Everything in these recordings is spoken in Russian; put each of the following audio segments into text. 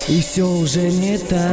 И все уже не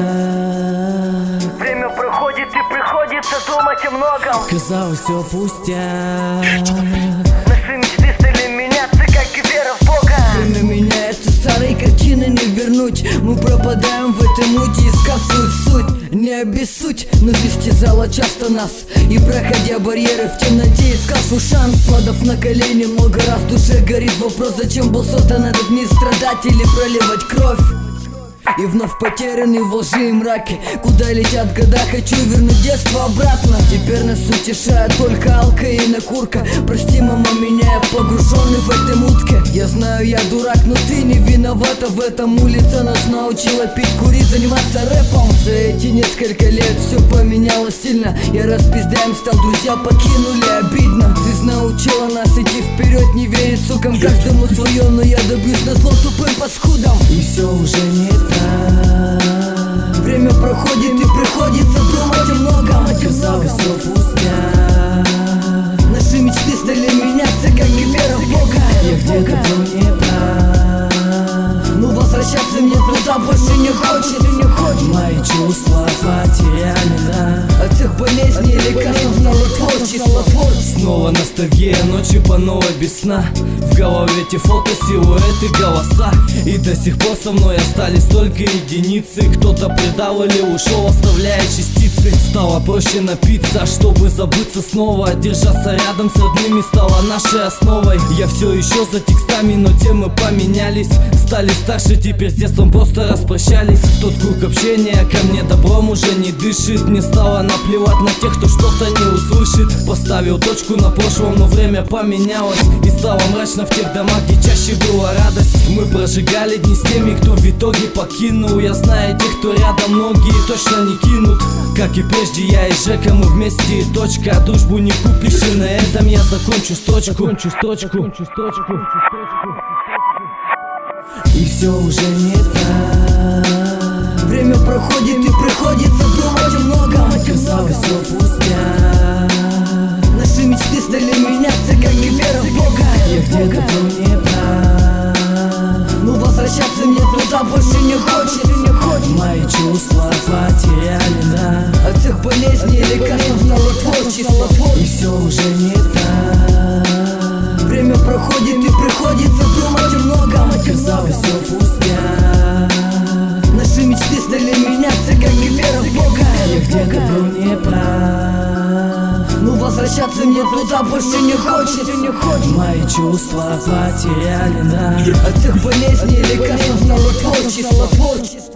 так. Время проходит и приходится думать о многом. Казалось, все пустяк. Наши мечты стали меняться, как и вера в Бога. Время меняется, старые картины не вернуть. Мы пропадаем в этой мути, искав свою суть. Не обессудь, но истязала часто нас. И проходя барьеры в темноте, искал свой шанс. Падав на колени, много раз в душе горит вопрос: зачем был создан этот мир, страдать или проливать кровь? И вновь потерянный во лжи и мраке. Куда летят года, хочу вернуть детство обратно. Теперь нас утешает только алка и накурка. Прости, мама, меня, я погруженный в этой мутке. Я знаю, я дурак, но ты не виновата в этом. Улица нас научила пить, курить, заниматься рэпом. За эти несколько лет все поменялось сильно. Я распиздаем стал, друзья покинули, обидно. Жизнь научила нас идти вперед, не верить сукам. Каждому свое, но я добьюсь на зло тупым паскудам. И все уже не так. Время проходит и приходится думать о многом. Казалось, все пустяк. Наши мечты стали меняться, как и вера в Бога. Я где-то был не прав, но возвращаться мне туда больше не хочет. Мои чувства потеряны, от всех болезней лекарств стало творчество. Снова ностальгия, ночи по новой без сна. В голове эти фото, силуэты, голоса. И до сих пор со мной остались только единицы. Кто-то предал или ушел, оставляя частицы. Стало проще напиться, чтобы забыться снова. Держаться рядом с родными стало нашей основой. Я все еще за текстами, но темы поменялись. Стали старше, теперь с детством просто распрощались. Тот круг общения ко мне добром уже не дышит. Мне стало наплевать на тех, кто что-то не услышит. Поставил точку на прошлом, но время поменялось. И стало мрачно в тех домах, где чаще была радость. Мы прожигали дни с теми, кто в итоге покинул. Я знаю тех, кто рядом, многие точно не кинут. Как и прежде, я и Жека, мы вместе и точка. Дружбу не купишь, и на этом я закончу строчку. И все уже не так. Время проходит и приходится думать о многом. Казалось, все пустяк. Наши мечты стали меняться, как и вера в Бога. Я где-то был не прав, но возвращаться мне туда больше не хочет. Мои чувства потеряны, от всех болезней лекарств стало творчество. И все уже не так. Время проходит и приходится думать о многом. Казалось, все пустяк. Наши мечты стали меняться, как и вера в Бога. Я где-то был не прав, но возвращаться мне туда больше не хочет. Мои чувства потеряны, от всех болезней лекарств стало творчество.